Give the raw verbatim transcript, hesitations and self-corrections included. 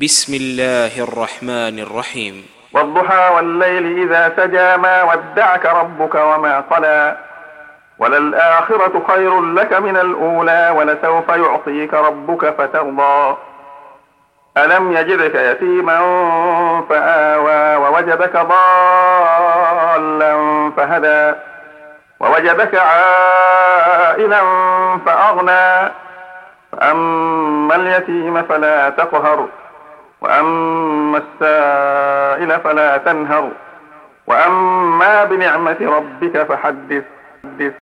بسم الله الرحمن الرحيم. والضحى والليل إذا سجى ما ودعك ربك وما قلى وللآخرة خير لك من الأولى ولسوف يعطيك ربك فترضى ألم يجدك يتيما فآوى ووجدك ضالا فهدى ووجدك عائلا فأغنى فأما اليتيم فلا تقهر وأما السائل فلا تنهر وأما بنعمة ربك فحدث.